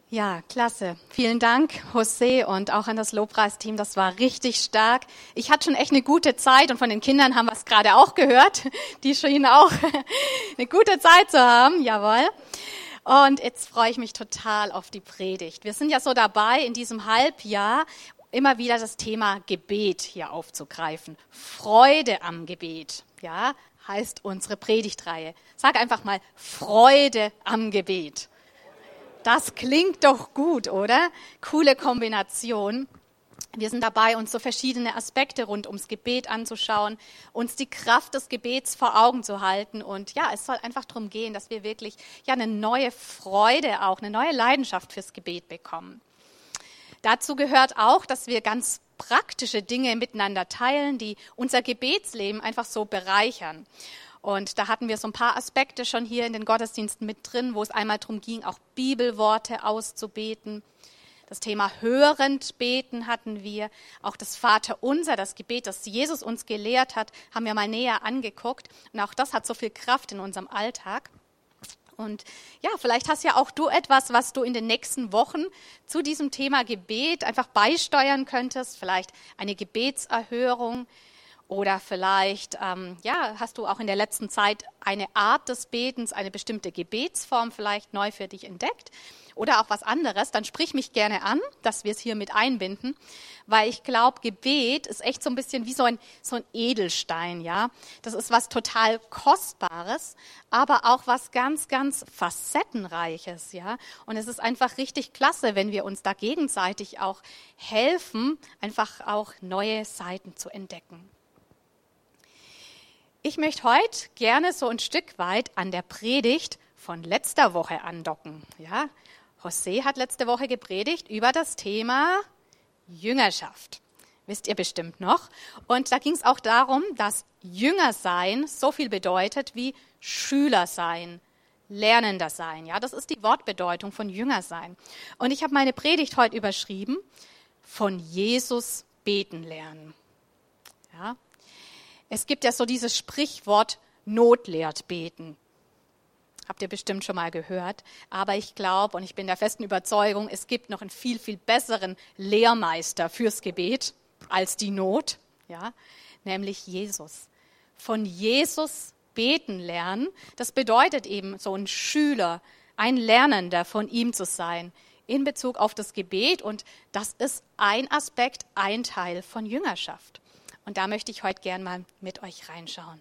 Ja, klasse. Vielen Dank, José, und auch an das Lobpreisteam. Das war richtig stark. Ich hatte schon echt eine gute Zeit und von den Kindern haben wir es gerade auch gehört. Die schienen auch eine gute Zeit zu haben. Jawohl. Und jetzt freue ich mich total auf die Predigt. Wir sind ja so dabei, in diesem Halbjahr immer wieder das Thema Gebet hier aufzugreifen. Freude am Gebet, ja, heißt unsere Predigtreihe. Sag einfach mal Freude am Gebet. Das klingt doch gut, oder? Coole Kombination. Wir sind dabei, uns so verschiedene Aspekte rund ums Gebet anzuschauen, uns die Kraft des Gebets vor Augen zu halten. Und ja, es soll einfach darum gehen, dass wir wirklich eine neue Freude, auch eine neue Leidenschaft fürs Gebet bekommen. Dazu gehört auch, dass wir ganz praktische Dinge miteinander teilen, die unser Gebetsleben einfach so bereichern. Und da hatten wir so ein paar Aspekte schon hier in den Gottesdiensten mit drin, wo es einmal darum ging, auch Bibelworte auszubeten. Das Thema hörend beten hatten wir. Auch das Vaterunser, das Gebet, das Jesus uns gelehrt hat, haben wir mal näher angeguckt. Und auch das hat so viel Kraft in unserem Alltag. Und ja, vielleicht hast ja auch du etwas, was du in den nächsten Wochen zu diesem Thema Gebet einfach beisteuern könntest. Vielleicht eine Gebetserhörung. Oder vielleicht hast du auch in der letzten Zeit eine Art des Betens, eine bestimmte Gebetsform vielleicht neu für dich entdeckt oder auch was anderes. Dann sprich mich gerne an, dass wir es hier mit einbinden, weil ich glaube, Gebet ist echt so ein bisschen wie so ein Edelstein, ja. Das ist was total Kostbares, aber auch was ganz, ganz Facettenreiches, ja. Und es ist einfach richtig klasse, wenn wir uns da gegenseitig auch helfen, einfach auch neue Seiten zu entdecken. Ich möchte heute gerne so ein Stück weit an der Predigt von letzter Woche andocken. Ja, José hat letzte Woche gepredigt über das Thema Jüngerschaft. Wisst ihr bestimmt noch. Und da ging es auch darum, dass Jünger sein so viel bedeutet wie Schüler sein, Lernender sein. Ja, das ist die Wortbedeutung von Jünger sein. Und ich habe meine Predigt heute überschrieben, von Jesus beten lernen. Ja. Es gibt ja so dieses Sprichwort, Not lehrt beten. Habt ihr bestimmt schon mal gehört. Aber ich glaube und ich bin der festen Überzeugung, es gibt noch einen viel, viel besseren Lehrmeister fürs Gebet als die Not, ja, nämlich Jesus. Von Jesus beten lernen, das bedeutet eben so ein Schüler, ein Lernender von ihm zu sein in Bezug auf das Gebet. Und das ist ein Aspekt, ein Teil von Jüngerschaft. Und da möchte ich heute gern mal mit euch reinschauen.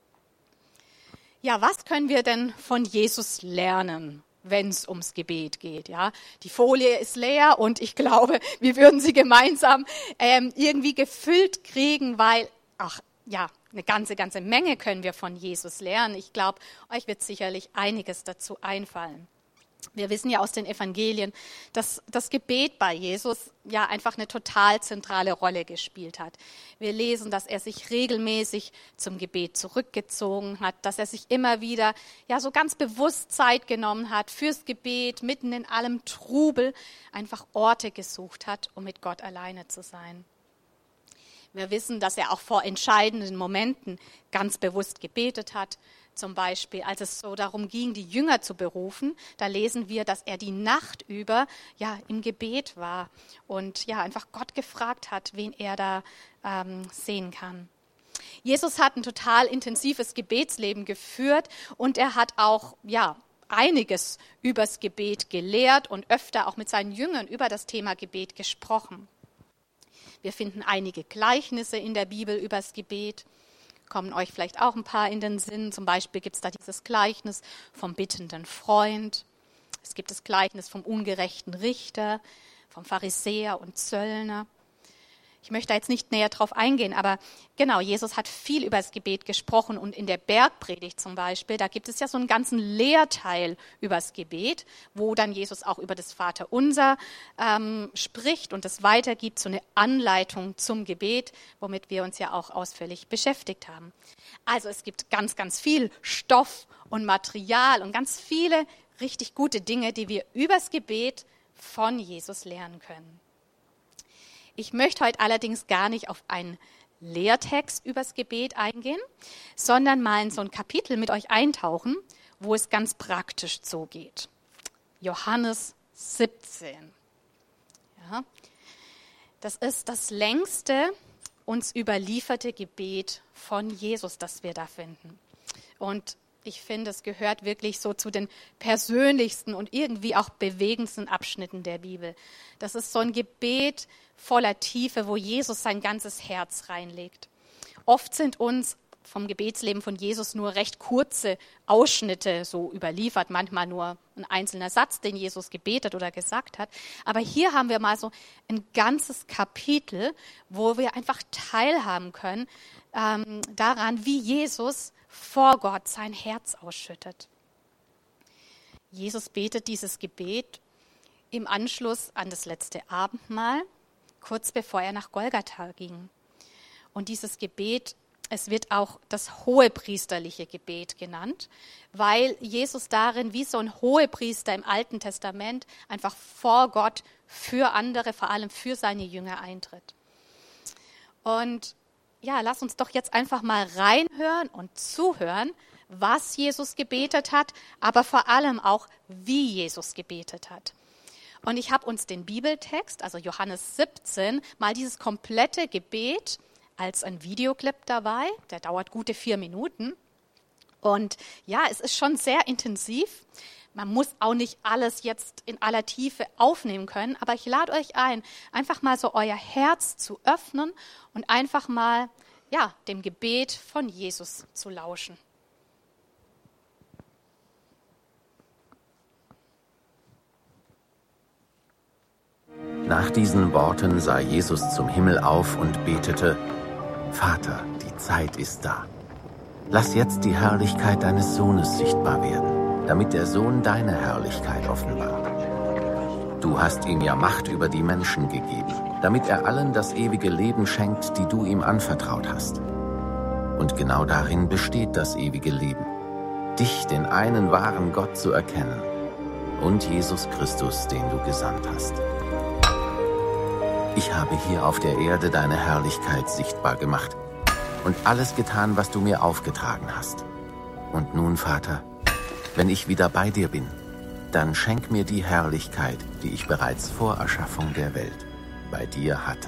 Ja, was können wir denn von Jesus lernen, wenn es ums Gebet geht? Ja, die Folie ist leer und ich glaube, wir würden sie gemeinsam irgendwie gefüllt kriegen, weil, eine ganze Menge können wir von Jesus lernen. Ich glaube, euch wird sicherlich einiges dazu einfallen. Wir wissen ja aus den Evangelien, dass das Gebet bei Jesus ja einfach eine total zentrale Rolle gespielt hat. Wir lesen, dass er sich regelmäßig zum Gebet zurückgezogen hat, dass er sich immer wieder so ganz bewusst Zeit genommen hat fürs Gebet, mitten in allem Trubel einfach Orte gesucht hat, um mit Gott alleine zu sein. Wir wissen, dass er auch vor entscheidenden Momenten ganz bewusst gebetet hat. Zum Beispiel, als es so darum ging, die Jünger zu berufen, da lesen wir, dass er die Nacht über im Gebet war und einfach Gott gefragt hat, wen er da sehen kann. Jesus hat ein total intensives Gebetsleben geführt und er hat auch einiges übers Gebet gelehrt und öfter auch mit seinen Jüngern über das Thema Gebet gesprochen. Wir finden einige Gleichnisse in der Bibel übers Gebet. Kommen euch vielleicht auch ein paar in den Sinn. Zum Beispiel gibt es da dieses Gleichnis vom bittenden Freund. Es gibt das Gleichnis vom ungerechten Richter, vom Pharisäer und Zöllner. Ich möchte da jetzt nicht näher drauf eingehen, aber genau, Jesus hat viel über das Gebet gesprochen und in der Bergpredigt zum Beispiel, da gibt es ja so einen ganzen Lehrteil über das Gebet, wo dann Jesus auch über das Vaterunser spricht und es weitergibt, so eine Anleitung zum Gebet, womit wir uns ja auch ausführlich beschäftigt haben. Also es gibt ganz, ganz viel Stoff und Material und ganz viele richtig gute Dinge, die wir übers Gebet von Jesus lernen können. Ich möchte heute allerdings gar nicht auf einen Lehrtext übers Gebet eingehen, sondern mal in so ein Kapitel mit euch eintauchen, wo es ganz praktisch zugeht. Johannes 17. Ja. Das ist das längste uns überlieferte Gebet von Jesus, das wir da finden. Und ich finde, es gehört wirklich so zu den persönlichsten und irgendwie auch bewegendsten Abschnitten der Bibel. Das ist so ein Gebet voller Tiefe, wo Jesus sein ganzes Herz reinlegt. Oft sind uns vom Gebetsleben von Jesus nur recht kurze Ausschnitte so überliefert, manchmal nur ein einzelner Satz, den Jesus gebetet oder gesagt hat. Aber hier haben wir mal so ein ganzes Kapitel, wo wir einfach teilhaben können daran, wie Jesus vor Gott sein Herz ausschüttet. Jesus betet dieses Gebet im Anschluss an das letzte Abendmahl, kurz bevor er nach Golgatha ging. Und dieses Gebet, es wird auch das hohepriesterliche Gebet genannt, weil Jesus darin wie so ein Hohepriester im Alten Testament einfach vor Gott für andere, vor allem für seine Jünger eintritt. Und ja, lass uns doch jetzt einfach mal reinhören und zuhören, was Jesus gebetet hat, aber vor allem auch, wie Jesus gebetet hat. Und ich habe uns den Bibeltext, also Johannes 17, mal dieses komplette Gebet als ein Videoclip dabei. Der dauert gute 4 Minuten. Und ja, es ist schon sehr intensiv. Man muss auch nicht alles jetzt in aller Tiefe aufnehmen können, aber ich lade euch ein, einfach mal so euer Herz zu öffnen und einfach mal dem Gebet von Jesus zu lauschen. Nach diesen Worten sah Jesus zum Himmel auf und betete: Vater, die Zeit ist da. Lass jetzt die Herrlichkeit deines Sohnes sichtbar werden, damit der Sohn deine Herrlichkeit offenbart. Du hast ihm ja Macht über die Menschen gegeben, damit er allen das ewige Leben schenkt, die du ihm anvertraut hast. Und genau darin besteht das ewige Leben, dich, den einen wahren Gott, zu erkennen und Jesus Christus, den du gesandt hast. Ich habe hier auf der Erde deine Herrlichkeit sichtbar gemacht und alles getan, was du mir aufgetragen hast. Und nun, Vater, wenn ich wieder bei dir bin, dann schenk mir die Herrlichkeit, die ich bereits vor Erschaffung der Welt bei dir hatte.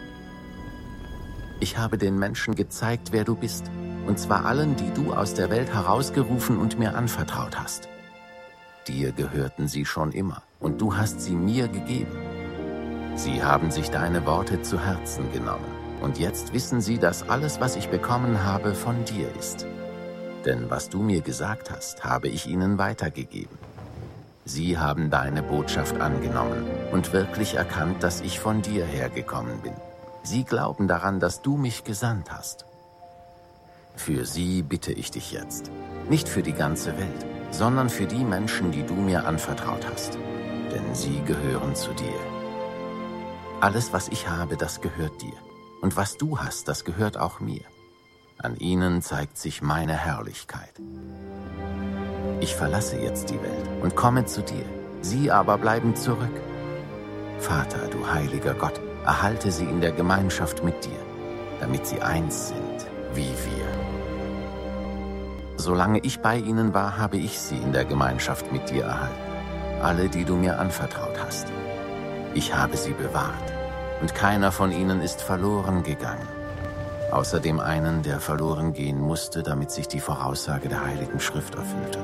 Ich habe den Menschen gezeigt, wer du bist, und zwar allen, die du aus der Welt herausgerufen und mir anvertraut hast. Dir gehörten sie schon immer, und du hast sie mir gegeben. Sie haben sich deine Worte zu Herzen genommen, und jetzt wissen sie, dass alles, was ich bekommen habe, von dir ist. Denn was du mir gesagt hast, habe ich ihnen weitergegeben. Sie haben deine Botschaft angenommen und wirklich erkannt, dass ich von dir hergekommen bin. Sie glauben daran, dass du mich gesandt hast. Für sie bitte ich dich jetzt, nicht für die ganze Welt, sondern für die Menschen, die du mir anvertraut hast, denn sie gehören zu dir. Alles, was ich habe, das gehört dir, und was du hast, das gehört auch mir. An ihnen zeigt sich meine Herrlichkeit. Ich verlasse jetzt die Welt und komme zu dir, sie aber bleiben zurück. Vater, du heiliger Gott, erhalte sie in der Gemeinschaft mit dir, damit sie eins sind, wie wir. Solange ich bei ihnen war, habe ich sie in der Gemeinschaft mit dir erhalten, alle, die du mir anvertraut hast. Ich habe sie bewahrt, und keiner von ihnen ist verloren gegangen, außer dem einen, der verloren gehen musste, damit sich die Voraussage der Heiligen Schrift erfüllte.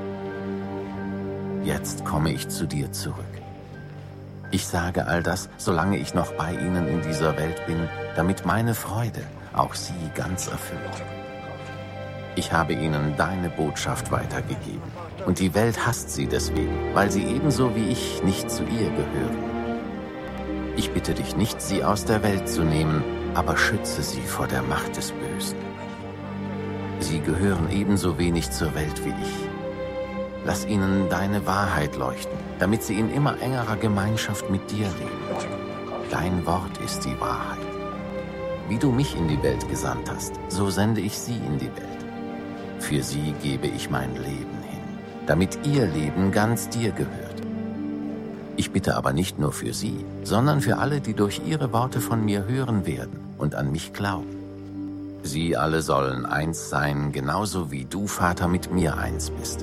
Jetzt komme ich zu dir zurück. Ich sage all das, solange ich noch bei ihnen in dieser Welt bin, damit meine Freude auch sie ganz erfüllt. Ich habe ihnen deine Botschaft weitergegeben, und die Welt hasst sie deswegen, weil sie ebenso wie ich nicht zu ihr gehören. Ich bitte dich nicht, sie aus der Welt zu nehmen, aber schütze sie vor der Macht des Bösen. Sie gehören ebenso wenig zur Welt wie ich. Lass ihnen deine Wahrheit leuchten, damit sie in immer engerer Gemeinschaft mit dir leben. Dein Wort ist die Wahrheit. Wie du mich in die Welt gesandt hast, so sende ich sie in die Welt. Für sie gebe ich mein Leben hin, damit ihr Leben ganz dir gehört. Ich bitte aber nicht nur für sie, sondern für alle, die durch ihre Worte von mir hören werden und an mich glauben. Sie alle sollen eins sein, genauso wie du, Vater, mit mir eins bist.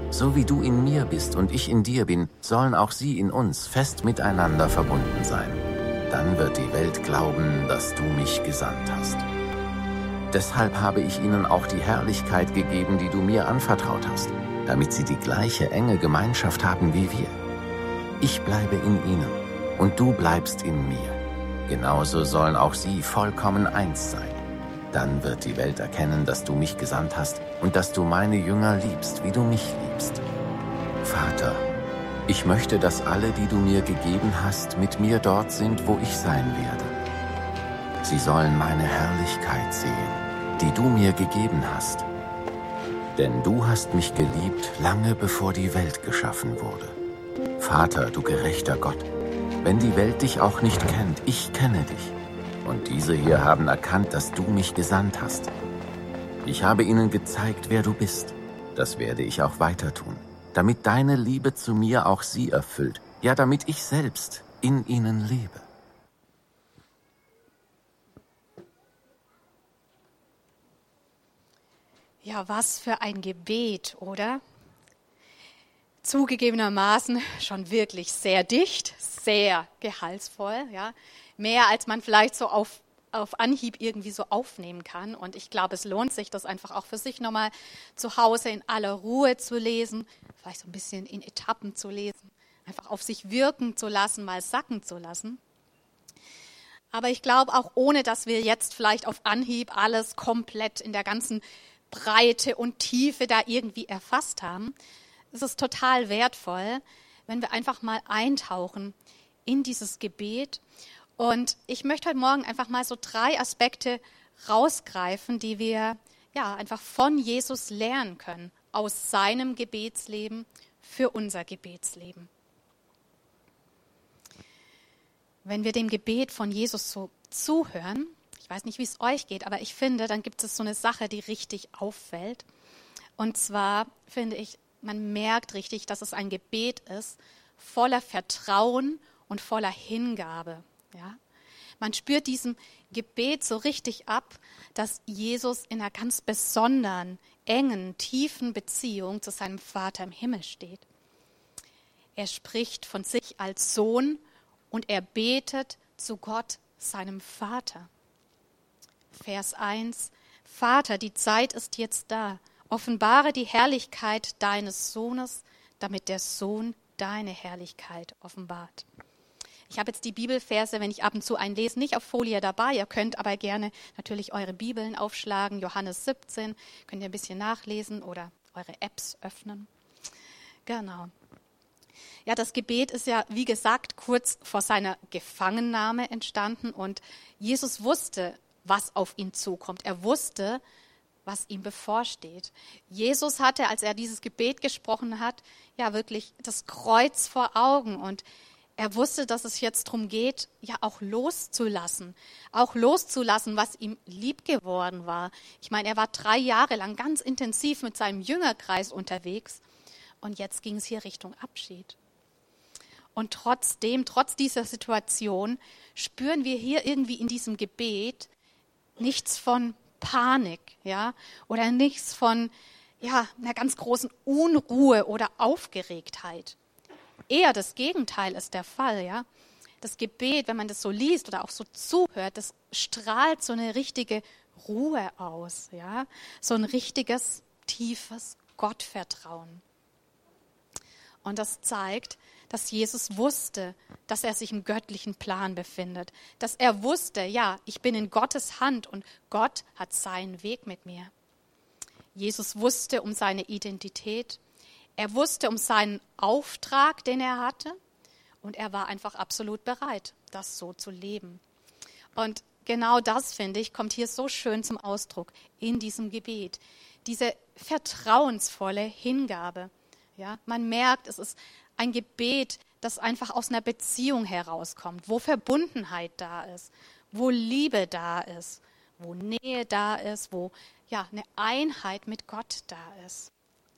So wie du in mir bist und ich in dir bin, sollen auch sie in uns fest miteinander verbunden sein. Dann wird die Welt glauben, dass du mich gesandt hast. Deshalb habe ich ihnen auch die Herrlichkeit gegeben, die du mir anvertraut hast, damit sie die gleiche enge Gemeinschaft haben wie wir. Ich bleibe in ihnen und du bleibst in mir. Genauso sollen auch sie vollkommen eins sein. Dann wird die Welt erkennen, dass du mich gesandt hast und dass du meine Jünger liebst, wie du mich liebst. Vater, ich möchte, dass alle, die du mir gegeben hast, mit mir dort sind, wo ich sein werde. Sie sollen meine Herrlichkeit sehen, die du mir gegeben hast. Denn du hast mich geliebt, lange bevor die Welt geschaffen wurde. Vater, du gerechter Gott, wenn die Welt dich auch nicht kennt, ich kenne dich. Und diese hier haben erkannt, dass du mich gesandt hast. Ich habe ihnen gezeigt, wer du bist. Das werde ich auch weiter tun, damit deine Liebe zu mir auch sie erfüllt, ja, damit ich selbst in ihnen lebe. Ja, was für ein Gebet, oder? Zugegebenermaßen schon wirklich sehr dicht, sehr gehaltsvoll, ja. Mehr als man vielleicht so auf Anhieb irgendwie so aufnehmen kann. Und ich glaube, es lohnt sich, das einfach auch für sich nochmal zu Hause in aller Ruhe zu lesen, vielleicht so ein bisschen in Etappen zu lesen, einfach auf sich wirken zu lassen, mal sacken zu lassen. Aber ich glaube auch, ohne dass wir jetzt vielleicht auf Anhieb alles komplett in der ganzen Breite und Tiefe da irgendwie erfasst haben, ist es total wertvoll, wenn wir einfach mal eintauchen in dieses Gebet. Und ich möchte heute Morgen einfach mal so 3 Aspekte rausgreifen, die wir ja einfach von Jesus lernen können, aus seinem Gebetsleben für unser Gebetsleben. Wenn wir dem Gebet von Jesus so zuhören, ich weiß nicht, wie es euch geht, aber ich finde, dann gibt es so eine Sache, die richtig auffällt. Und zwar finde ich, man merkt richtig, dass es ein Gebet ist, voller Vertrauen und voller Hingabe. Ja? Man spürt diesem Gebet so richtig ab, dass Jesus in einer ganz besonderen, engen, tiefen Beziehung zu seinem Vater im Himmel steht. Er spricht von sich als Sohn und er betet zu Gott, seinem Vater. Vers 1: Vater, die Zeit ist jetzt da. Offenbare die Herrlichkeit deines Sohnes, damit der Sohn deine Herrlichkeit offenbart. Ich habe jetzt die Bibelverse, wenn ich ab und zu einlese, nicht auf Folie dabei. Ihr könnt aber gerne natürlich eure Bibeln aufschlagen. Johannes 17, könnt ihr ein bisschen nachlesen oder eure Apps öffnen. Genau. Ja, das Gebet ist ja, wie gesagt, kurz vor seiner Gefangennahme entstanden. Und Jesus wusste, was auf ihn zukommt. Er wusste, was ihm bevorsteht. Jesus hatte, als er dieses Gebet gesprochen hat, ja wirklich das Kreuz vor Augen und er wusste, dass es jetzt darum geht, ja auch loszulassen, was ihm lieb geworden war. Ich meine, er war 3 Jahre lang ganz intensiv mit seinem Jüngerkreis unterwegs und jetzt ging es hier Richtung Abschied. Und trotz dieser Situation spüren wir hier irgendwie in diesem Gebet nichts von Panik, ja, oder nichts von einer ganz großen Unruhe oder Aufgeregtheit. Eher das Gegenteil ist der Fall, ja. Das Gebet, wenn man das so liest oder auch so zuhört, das strahlt so eine richtige Ruhe aus, ja, so ein richtiges, tiefes Gottvertrauen. Und das zeigt, dass Jesus wusste, dass er sich im göttlichen Plan befindet, dass er wusste, ja, ich bin in Gottes Hand und Gott hat seinen Weg mit mir. Jesus wusste um seine Identität, er wusste um seinen Auftrag, den er hatte und er war einfach absolut bereit, das so zu leben. Und genau das, finde ich, kommt hier so schön zum Ausdruck in diesem Gebet. Diese vertrauensvolle Hingabe. Ja, man merkt, es ist ein Gebet, das einfach aus einer Beziehung herauskommt, wo Verbundenheit da ist, wo Liebe da ist, wo Nähe da ist, wo eine Einheit mit Gott da ist.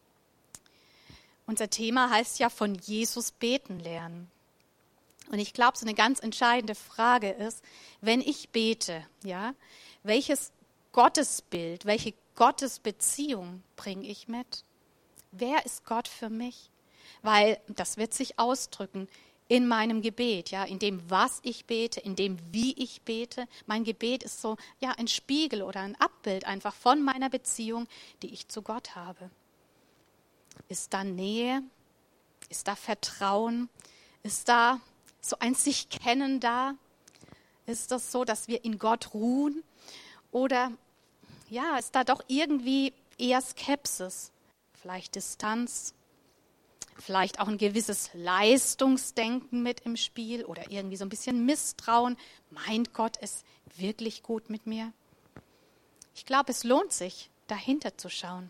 Unser Thema heißt ja von Jesus beten lernen. Und ich glaube, so eine ganz entscheidende Frage ist, wenn ich bete, ja, welches Gottesbild, welche Gottesbeziehung bringe ich mit? Wer ist Gott für mich? Weil das wird sich ausdrücken in meinem Gebet, ja, in dem, was ich bete, in dem, wie ich bete. Mein Gebet ist so, ja, ein Spiegel oder ein Abbild einfach von meiner Beziehung, die ich zu Gott habe. Ist da Nähe? Ist da Vertrauen? Ist da so ein Sich-Kennen da? Ist das so, dass wir in Gott ruhen? Oder ja, ist da doch irgendwie eher Skepsis, vielleicht Distanz, vielleicht auch ein gewisses Leistungsdenken mit im Spiel oder irgendwie so ein bisschen Misstrauen. Meint Gott es wirklich gut mit mir? Ich glaube, es lohnt sich, dahinter zu schauen.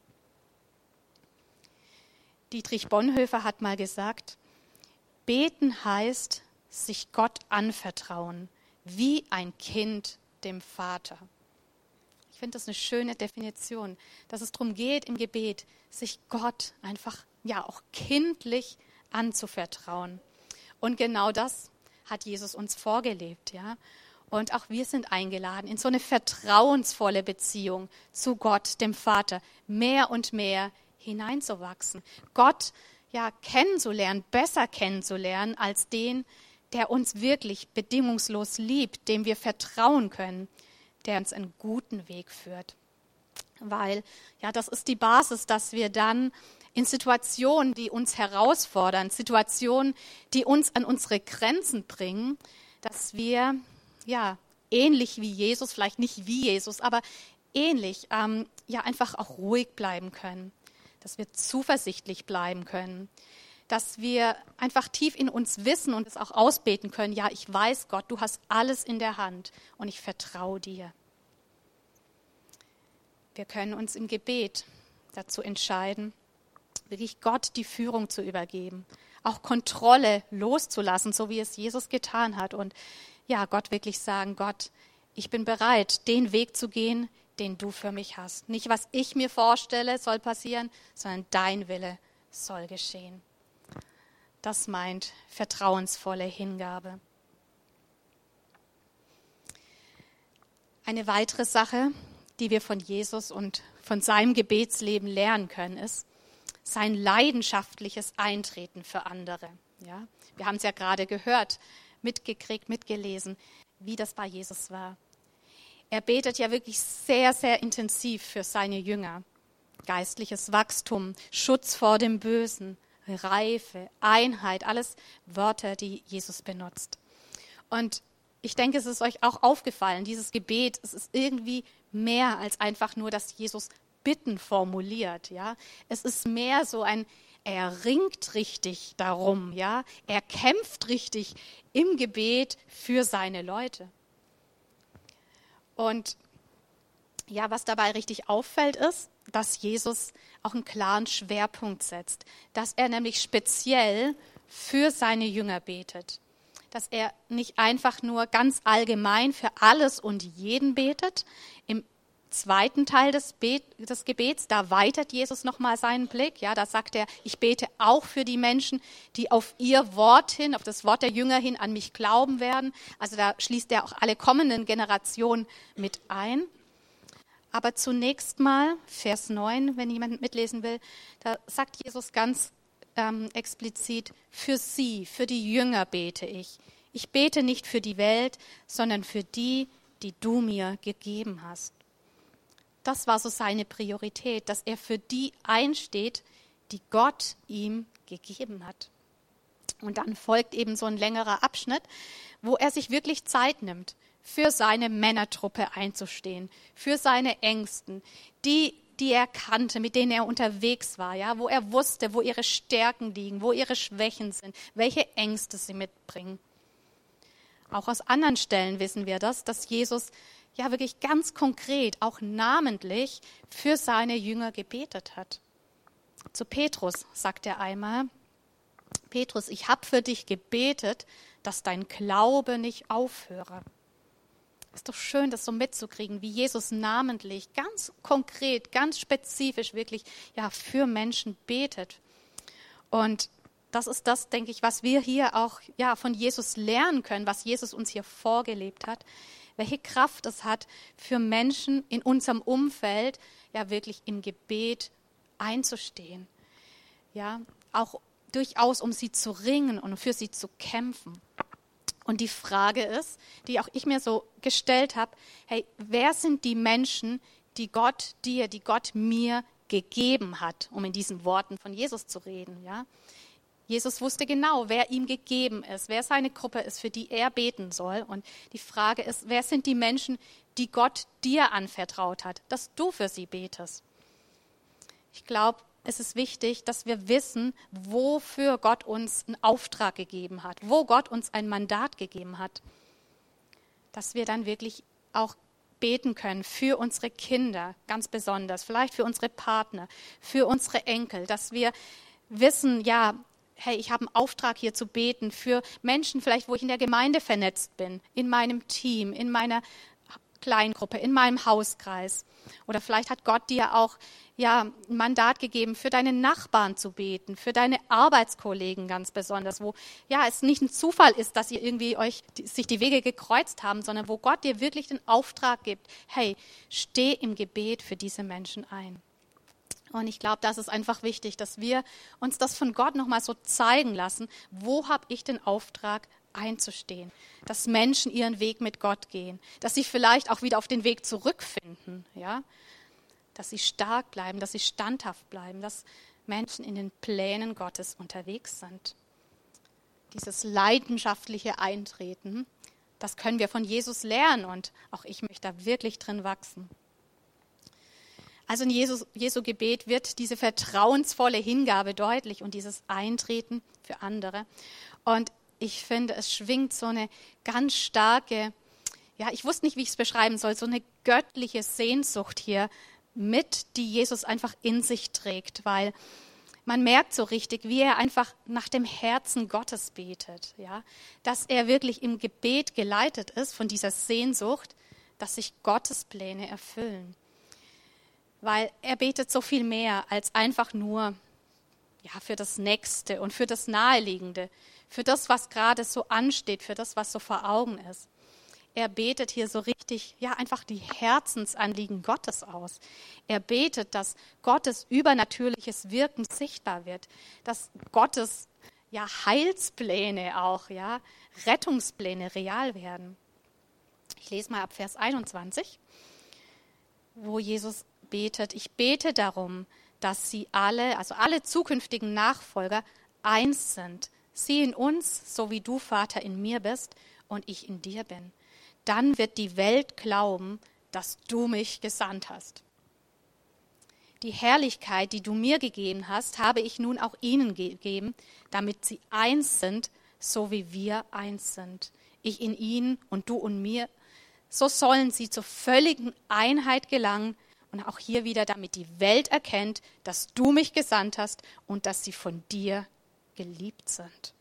Dietrich Bonhoeffer hat mal gesagt, beten heißt, sich Gott anvertrauen, wie ein Kind dem Vater. Ich finde das eine schöne Definition, dass es darum geht im Gebet, sich Gott einfach ja auch kindlich anzuvertrauen. Und genau das hat Jesus uns vorgelebt, ja. Und auch wir sind eingeladen, in so eine vertrauensvolle Beziehung zu Gott, dem Vater, mehr und mehr hineinzuwachsen. Gott ja kennenzulernen, besser kennenzulernen als den, der uns wirklich bedingungslos liebt, dem wir vertrauen können, der uns einen guten Weg führt. Weil, ja, das ist die Basis, dass wir dann in Situationen, die uns herausfordern, Situationen, die uns an unsere Grenzen bringen, dass wir, ja, ähnlich wie Jesus, vielleicht nicht wie Jesus, aber ähnlich, ja, einfach auch ruhig bleiben können, dass wir zuversichtlich bleiben können, dass wir einfach tief in uns wissen und es auch ausbeten können, ja, ich weiß, Gott, du hast alles in der Hand und ich vertraue dir. Wir können uns im Gebet dazu entscheiden, wirklich Gott die Führung zu übergeben, auch Kontrolle loszulassen, so wie es Jesus getan hat und ja, Gott wirklich sagen, Gott, ich bin bereit, den Weg zu gehen, den du für mich hast. Nicht, was ich mir vorstelle, soll passieren, sondern dein Wille soll geschehen. Das meint vertrauensvolle Hingabe. Eine weitere Sache, die wir von Jesus und von seinem Gebetsleben lernen können, ist sein leidenschaftliches Eintreten für andere. Ja? Wir haben es ja gerade gehört, mitgekriegt, mitgelesen, wie das bei Jesus war. Er betet ja wirklich sehr, sehr intensiv für seine Jünger. Geistliches Wachstum, Schutz vor dem Bösen, Reife, Einheit, alles Wörter, die Jesus benutzt. Und ich denke, es ist euch auch aufgefallen, dieses Gebet, es ist irgendwie mehr als einfach nur, dass Jesus Bitten formuliert. Ja? Es ist mehr so er ringt richtig darum, ja? Er kämpft richtig im Gebet für seine Leute. Und ja, was dabei richtig auffällt, ist, dass Jesus auch einen klaren Schwerpunkt setzt, dass er nämlich speziell für seine Jünger betet, dass er nicht einfach nur ganz allgemein für alles und jeden betet. Im zweiten Teil des Gebets, da weitet Jesus nochmal seinen Blick, ja, da sagt er, ich bete auch für die Menschen, die auf ihr Wort hin, auf das Wort der Jünger hin an mich glauben werden. Also da schließt er auch alle kommenden Generationen mit ein. Aber zunächst mal, Vers 9, wenn jemand mitlesen will, da sagt Jesus ganz explizit, für sie, für die Jünger bete ich. Ich bete nicht für die Welt, sondern für die, die du mir gegeben hast. Das war so seine Priorität, dass er für die einsteht, die Gott ihm gegeben hat. Und dann folgt eben so ein längerer Abschnitt, wo er sich wirklich Zeit nimmt, für seine Männertruppe einzustehen, für seine Ängsten, die er kannte, mit denen er unterwegs war, ja, wo er wusste, wo ihre Stärken liegen, wo ihre Schwächen sind, welche Ängste sie mitbringen. Auch aus anderen Stellen wissen wir das, dass Jesus ja wirklich ganz konkret, auch namentlich für seine Jünger gebetet hat. Zu Petrus sagt er einmal, Petrus, ich habe für dich gebetet, dass dein Glaube nicht aufhöre. Ist doch schön, das so mitzukriegen, wie Jesus namentlich, ganz konkret, ganz spezifisch wirklich ja für Menschen betet. Und das ist das, denke ich, was wir hier auch ja von Jesus lernen können, was Jesus uns hier vorgelebt hat, welche Kraft es hat, für Menschen in unserem Umfeld ja wirklich im Gebet einzustehen, Ja, auch durchaus, um sie zu ringen und für sie zu kämpfen. Und die Frage ist, die auch ich mir so gestellt habe, hey, wer sind die Menschen, die Gott dir, die Gott mir gegeben hat, um in diesen Worten von Jesus zu reden, ja? Jesus wusste genau, wer ihm gegeben ist, wer seine Gruppe ist, für die er beten soll. Und die Frage ist, wer sind die Menschen, die Gott dir anvertraut hat, dass du für sie betest? Ich glaube, es ist wichtig, dass wir wissen, wofür Gott uns einen Auftrag gegeben hat, wo Gott uns ein Mandat gegeben hat, dass wir dann wirklich auch beten können für unsere Kinder, ganz besonders, vielleicht für unsere Partner, für unsere Enkel, dass wir wissen, ja, hey, ich habe einen Auftrag hier zu beten für Menschen, vielleicht wo ich in der Gemeinde vernetzt bin, in meinem Team, in meiner Kleingruppe, in meinem Hauskreis. Oder vielleicht hat Gott dir auch ein Mandat gegeben, für deine Nachbarn zu beten, für deine Arbeitskollegen ganz besonders, wo es nicht ein Zufall ist, dass ihr irgendwie sich die Wege gekreuzt haben, sondern wo Gott dir wirklich den Auftrag gibt, hey, steh im Gebet für diese Menschen ein. Und ich glaube, das ist einfach wichtig, dass wir uns das von Gott nochmal so zeigen lassen, wo habe ich den Auftrag einzustehen, dass Menschen ihren Weg mit Gott gehen, dass sie vielleicht auch wieder auf den Weg zurückfinden, ja, dass sie stark bleiben, dass sie standhaft bleiben, dass Menschen in den Plänen Gottes unterwegs sind. Dieses leidenschaftliche Eintreten, das können wir von Jesus lernen und auch ich möchte da wirklich drin wachsen. Also in Jesu Gebet wird diese vertrauensvolle Hingabe deutlich und dieses Eintreten für andere. Und ich finde, es schwingt so eine ganz starke, ich wusste nicht, wie ich es beschreiben soll, so eine göttliche Sehnsucht hier mit, die Jesus einfach in sich trägt, weil man merkt so richtig, wie er einfach nach dem Herzen Gottes betet, ja, dass er wirklich im Gebet geleitet ist von dieser Sehnsucht, dass sich Gottes Pläne erfüllen. Weil er betet so viel mehr als einfach nur für das Nächste und für das Naheliegende, für das, was gerade so ansteht, für das, was so vor Augen ist. Er betet hier so richtig, einfach die Herzensanliegen Gottes aus. Er betet, dass Gottes übernatürliches Wirken sichtbar wird, dass Gottes Heilspläne auch, Rettungspläne real werden. Ich lese mal ab Vers 21, wo Jesus betet, ich bete darum, dass sie alle zukünftigen Nachfolger eins sind. Sie in uns, so wie du, Vater, in mir bist und ich in dir bin. Dann wird die Welt glauben, dass du mich gesandt hast. Die Herrlichkeit, die du mir gegeben hast, habe ich nun auch ihnen gegeben, damit sie eins sind, so wie wir eins sind. Ich in ihnen und du in mir. So sollen sie zur völligen Einheit gelangen, und auch hier wieder, damit die Welt erkennt, dass du mich gesandt hast und dass sie von dir geliebt sind.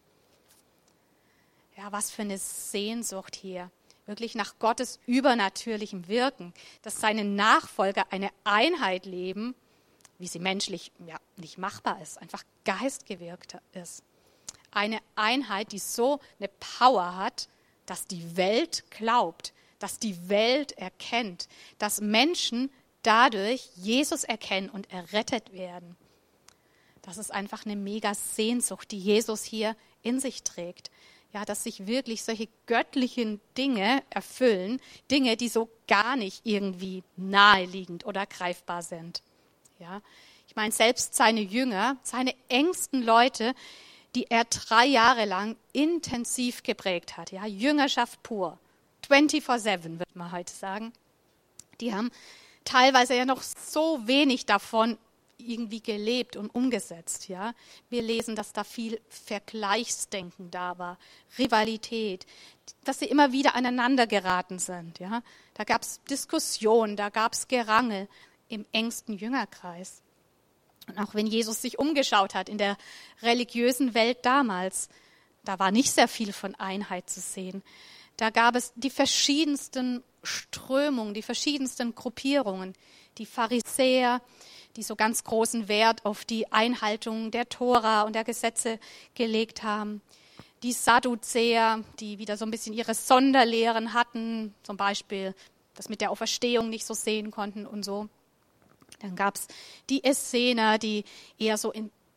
Ja, was für eine Sehnsucht hier. Wirklich nach Gottes übernatürlichem Wirken, dass seine Nachfolger eine Einheit leben, wie sie menschlich nicht machbar ist, einfach geistgewirkt ist. Eine Einheit, die so eine Power hat, dass die Welt glaubt, dass die Welt erkennt, dass Menschen dadurch Jesus erkennen und errettet werden. Das ist einfach eine mega Sehnsucht, die Jesus hier in sich trägt. Ja, dass sich wirklich solche göttlichen Dinge erfüllen, Dinge, die so gar nicht irgendwie naheliegend oder greifbar sind. Ja, ich meine, selbst seine Jünger, seine engsten Leute, die er 3 Jahre lang intensiv geprägt hat, Jüngerschaft pur, 24/7 wird man heute sagen, die haben teilweise noch so wenig davon irgendwie gelebt und umgesetzt. Ja? Wir lesen, dass da viel Vergleichsdenken da war, Rivalität, dass sie immer wieder aneinander geraten sind. Ja? Da gab es Diskussionen, da gab es Gerangel im engsten Jüngerkreis. Und auch wenn Jesus sich umgeschaut hat in der religiösen Welt damals, da war nicht sehr viel von Einheit zu sehen. Da gab es die verschiedensten Strömungen, die verschiedensten Gruppierungen, die Pharisäer, die so ganz großen Wert auf die Einhaltung der Tora und der Gesetze gelegt haben, die Sadduzäer, die wieder so ein bisschen ihre Sonderlehren hatten, zum Beispiel das mit der Auferstehung nicht so sehen konnten und so. Dann gab es die Essener, die eher so in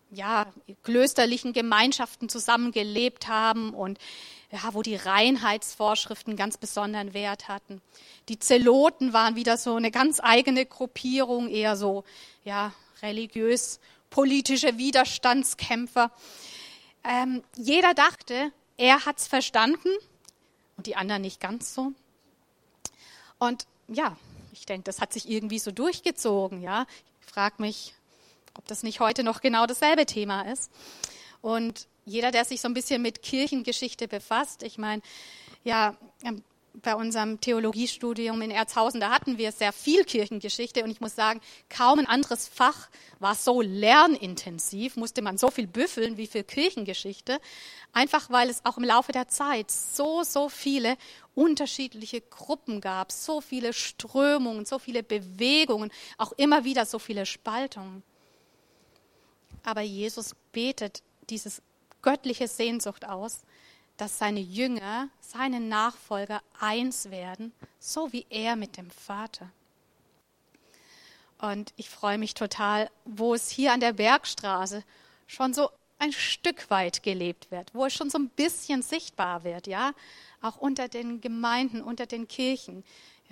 klösterlichen Gemeinschaften zusammengelebt haben und wo die Reinheitsvorschriften ganz besonderen Wert hatten. Die Zeloten waren wieder so eine ganz eigene Gruppierung, eher so religiös-politische Widerstandskämpfer. Jeder dachte, er hat's verstanden und die anderen nicht ganz so. Und ich denke, das hat sich irgendwie so durchgezogen. Ja, ich frage mich, ob das nicht heute noch genau dasselbe Thema ist. Und jeder, der sich so ein bisschen mit Kirchengeschichte befasst, ich meine, bei unserem Theologiestudium in Erzhausen, da hatten wir sehr viel Kirchengeschichte und ich muss sagen, kaum ein anderes Fach war so lernintensiv, musste man so viel büffeln wie für Kirchengeschichte, einfach weil es auch im Laufe der Zeit so viele unterschiedliche Gruppen gab, so viele Strömungen, so viele Bewegungen, auch immer wieder so viele Spaltungen. Aber Jesus betet dieses göttliche Sehnsucht aus, dass seine Jünger, seine Nachfolger eins werden, so wie er mit dem Vater. Und ich freue mich total, wo es hier an der Bergstraße schon so ein Stück weit gelebt wird, wo es schon so ein bisschen sichtbar wird, auch unter den Gemeinden, unter den Kirchen,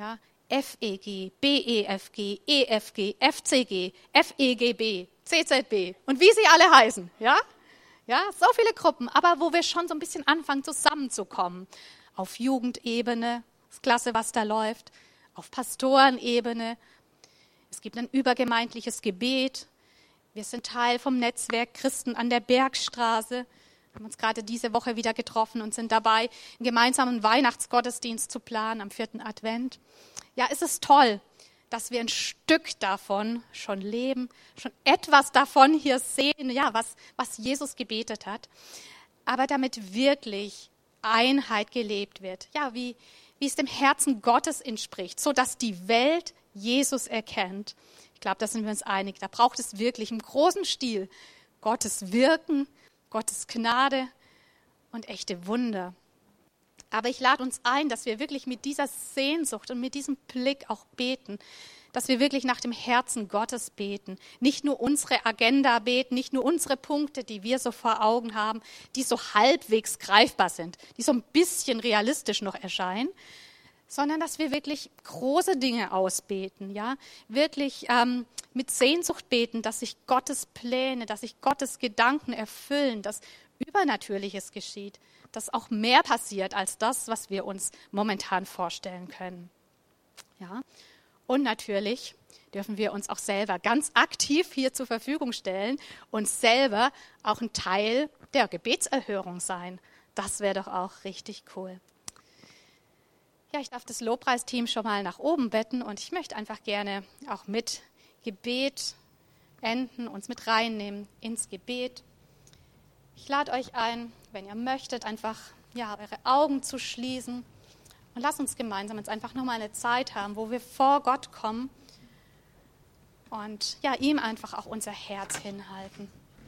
FEG, BEFG, EFG, FCG, FEGB, CZB und wie sie alle heißen, so viele Gruppen, aber wo wir schon so ein bisschen anfangen zusammenzukommen. Auf Jugendebene, ist klasse, was da läuft, auf Pastorenebene. Es gibt ein übergemeindliches Gebet. Wir sind Teil vom Netzwerk Christen an der Bergstraße. Wir haben uns gerade diese Woche wieder getroffen und sind dabei, einen gemeinsamen Weihnachtsgottesdienst zu planen am 4. Advent. Ja, es ist toll, dass wir ein Stück davon schon leben, schon etwas davon hier sehen, was Jesus gebetet hat, aber damit wirklich Einheit gelebt wird, wie es dem Herzen Gottes entspricht, so dass die Welt Jesus erkennt. Ich glaube, da sind wir uns einig, da braucht es wirklich im großen Stil Gottes Wirken, Gottes Gnade und echte Wunder. Aber ich lade uns ein, dass wir wirklich mit dieser Sehnsucht und mit diesem Blick auch beten, dass wir wirklich nach dem Herzen Gottes beten. Nicht nur unsere Agenda beten, nicht nur unsere Punkte, die wir so vor Augen haben, die so halbwegs greifbar sind, die so ein bisschen realistisch noch erscheinen, sondern dass wir wirklich große Dinge ausbeten, wirklich mit Sehnsucht beten, dass sich Gottes Pläne, dass sich Gottes Gedanken erfüllen, dass Übernatürliches geschieht, dass auch mehr passiert als das, was wir uns momentan vorstellen können. Und natürlich dürfen wir uns auch selber ganz aktiv hier zur Verfügung stellen und selber auch ein Teil der Gebetserhörung sein. Das wäre doch auch richtig cool. Ich darf das Lobpreisteam schon mal nach oben betten und ich möchte einfach gerne auch mit Gebet enden, uns mit reinnehmen ins Gebet. Ich lade euch ein, wenn ihr möchtet, einfach eure Augen zu schließen und lasst uns gemeinsam jetzt einfach nochmal eine Zeit haben, wo wir vor Gott kommen und ihm einfach auch unser Herz hinhalten.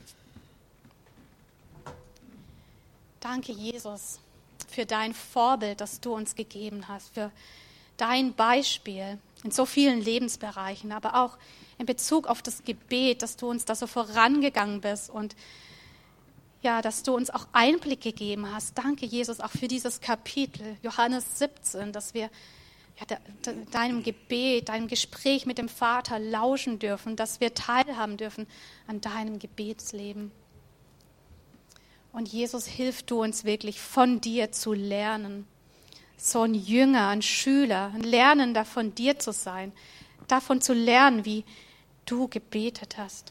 Danke, Jesus, für dein Vorbild, das du uns gegeben hast, für dein Beispiel in so vielen Lebensbereichen, aber auch in Bezug auf das Gebet, dass du uns da so vorangegangen bist und dass du uns auch Einblick gegeben hast. Danke, Jesus, auch für dieses Kapitel, Johannes 17, dass wir deinem Gebet, deinem Gespräch mit dem Vater lauschen dürfen, dass wir teilhaben dürfen an deinem Gebetsleben. Und Jesus, hilf du uns wirklich, von dir zu lernen. So ein Jünger, ein Schüler, ein Lernender von dir zu sein, davon zu lernen, wie du gebetet hast.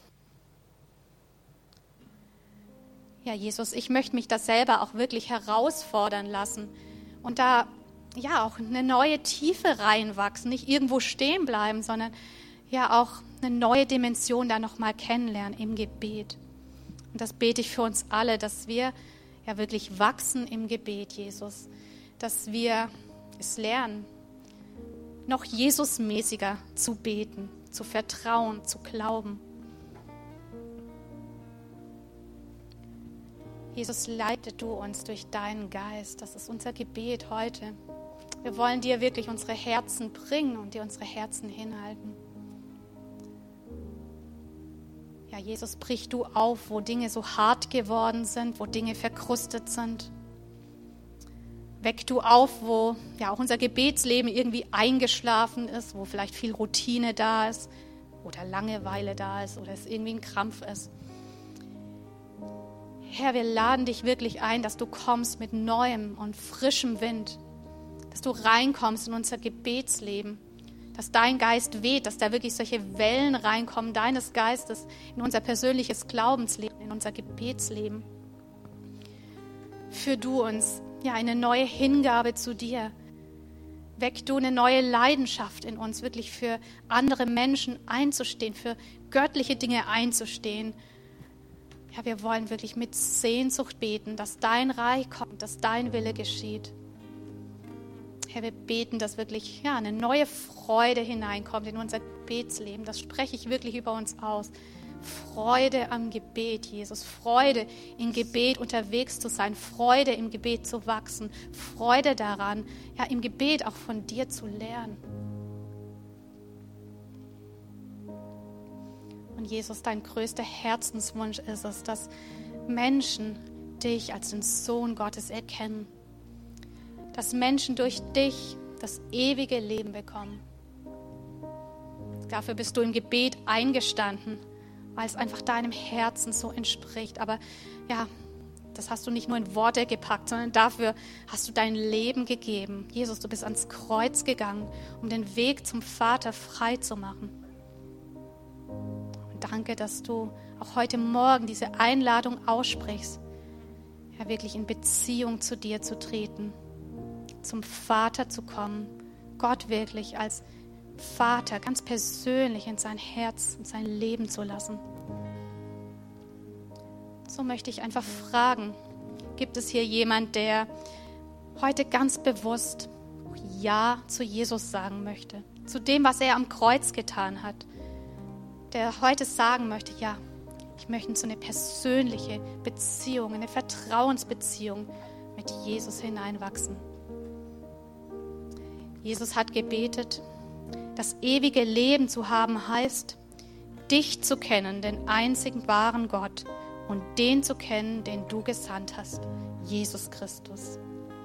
Jesus, ich möchte mich da selber auch wirklich herausfordern lassen und da auch eine neue Tiefe reinwachsen, nicht irgendwo stehen bleiben, sondern auch eine neue Dimension da nochmal kennenlernen im Gebet. Und das bete ich für uns alle, dass wir wirklich wachsen im Gebet, Jesus, dass wir es lernen, noch Jesusmäßiger zu beten, zu vertrauen, zu glauben. Jesus, leite du uns durch deinen Geist. Das ist unser Gebet heute. Wir wollen dir wirklich unsere Herzen bringen und dir unsere Herzen hinhalten. Ja, Jesus, brich du auf, wo Dinge so hart geworden sind, wo Dinge verkrustet sind. Weck du auf, wo ja auch unser Gebetsleben irgendwie eingeschlafen ist, wo vielleicht viel Routine da ist oder Langeweile da ist oder es irgendwie ein Krampf ist. Herr, wir laden dich wirklich ein, dass du kommst mit neuem und frischem Wind, dass du reinkommst in unser Gebetsleben, dass dein Geist weht, dass da wirklich solche Wellen reinkommen, deines Geistes in unser persönliches Glaubensleben, in unser Gebetsleben. Führ du uns ja eine neue Hingabe zu dir. Weck du eine neue Leidenschaft in uns, wirklich für andere Menschen einzustehen, für göttliche Dinge einzustehen. Ja, wir wollen wirklich mit Sehnsucht beten, dass dein Reich kommt, dass dein Wille geschieht. Herr, wir beten, dass wirklich ja, eine neue Freude hineinkommt in unser Gebetsleben. Das spreche ich wirklich über uns aus. Freude am Gebet, Jesus. Freude im Gebet unterwegs zu sein. Freude im Gebet zu wachsen. Freude daran, ja, im Gebet auch von dir zu lernen. Und Jesus, dein größter Herzenswunsch ist es, dass Menschen dich als den Sohn Gottes erkennen. Dass Menschen durch dich das ewige Leben bekommen. Dafür bist du im Gebet eingestanden, weil es einfach deinem Herzen so entspricht. Aber ja, das hast du nicht nur in Worte gepackt, sondern dafür hast du dein Leben gegeben. Jesus, du bist ans Kreuz gegangen, um den Weg zum Vater frei zu machen. Und danke, dass du auch heute Morgen diese Einladung aussprichst, ja, wirklich in Beziehung zu dir zu treten, zum Vater zu kommen, Gott wirklich als Vater ganz persönlich in sein Herz und sein Leben zu lassen. So möchte ich einfach fragen, gibt es hier jemand, der heute ganz bewusst Ja zu Jesus sagen möchte, zu dem, was er am Kreuz getan hat, der heute sagen möchte, ja, ich möchte in so eine persönliche Beziehung, eine Vertrauensbeziehung mit Jesus hineinwachsen. Jesus hat gebetet, das ewige Leben zu haben heißt, dich zu kennen, den einzigen wahren Gott, und den zu kennen, den du gesandt hast, Jesus Christus.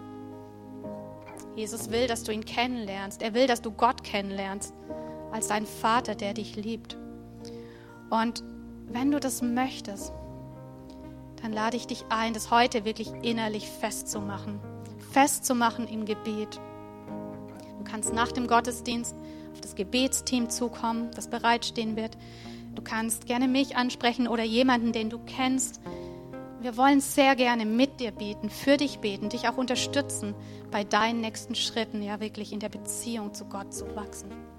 Jesus will, dass du ihn kennenlernst. Er will, dass du Gott kennenlernst als dein Vater, der dich liebt. Und wenn du das möchtest, dann lade ich dich ein, das heute wirklich innerlich festzumachen im Gebet. Du kannst nach dem Gottesdienst auf das Gebetsteam zukommen, das bereitstehen wird. Du kannst gerne mich ansprechen oder jemanden, den du kennst. Wir wollen sehr gerne mit dir beten, für dich beten, dich auch unterstützen, bei deinen nächsten Schritten ja wirklich in der Beziehung zu Gott zu wachsen.